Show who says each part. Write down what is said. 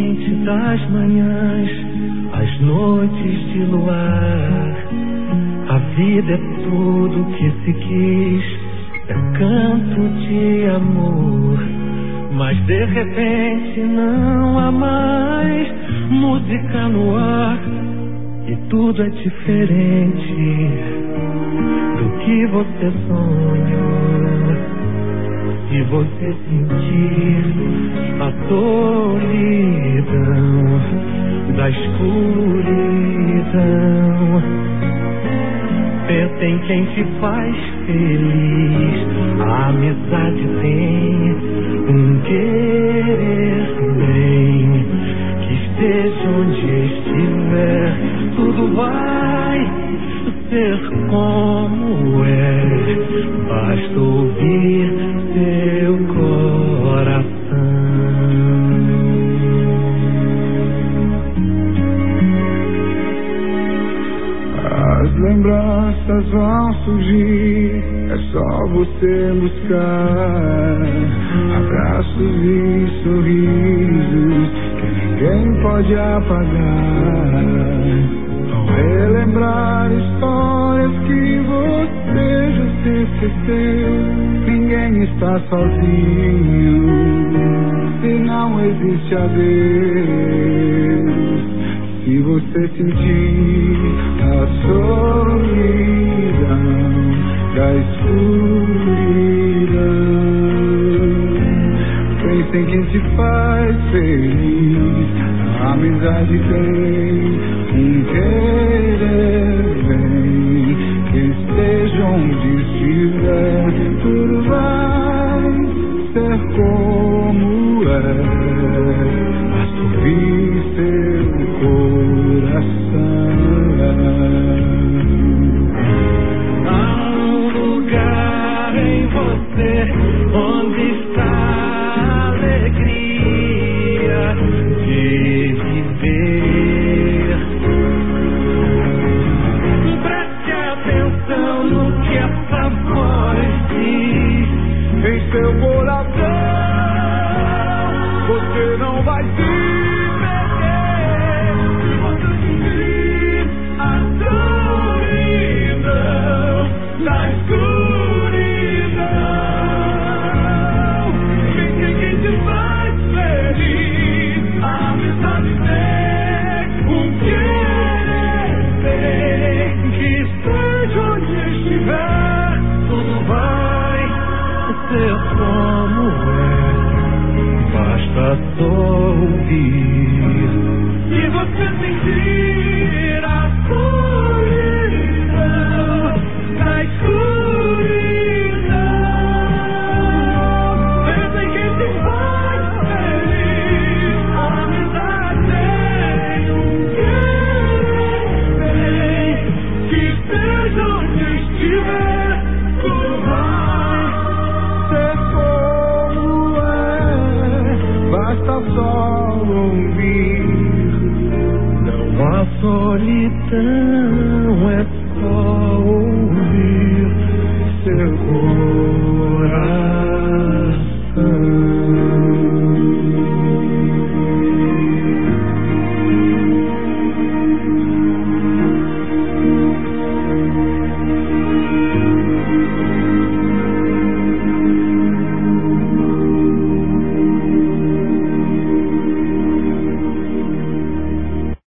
Speaker 1: quente das manhãs, as noites de luar. A vida é tudo que se quis, é canto de amor. Mas de repente não há mais música no ar, e tudo é diferente do que você sonhou. Se você sentir a solidão da escuridão, pensa em quem te faz feliz. A amizade tem um querer bem, que esteja onde estiver, tudo vai ser como é. Basta ouvir seu coração.
Speaker 2: As lembranças vão surgir, é só você buscar. Abraços e sorrisos que ninguém pode apagar. Vão relembrar histórias que você já se esqueceu. Ninguém está sozinho, se não existe adeus. Se você sentir a solidão da escuridão, pense em quem te faz feliz. A amizade tem um querer bem, que esteja onde estiver, tudo vai ser como é. Basta ouvir seu coração.
Speaker 1: Há um lugar em você onde está a alegria de viver. Preste atenção no que essa voz diz
Speaker 2: Em seu coração você não vai se perder. Se você sentir a solidão da escuridão, pense em quem te faz feliz. A amizade tem um querer bem, que esteja onde estiver,
Speaker 1: tudo vai ser como é. Basta só ouvir.
Speaker 2: Se você sentir a solidão da escuridão, pensa em quem te faz feliz. A amizade tem um querer bem, que esteja onde estiver, tudo vai ser como é. Basta só ouvir.
Speaker 1: Não há solidão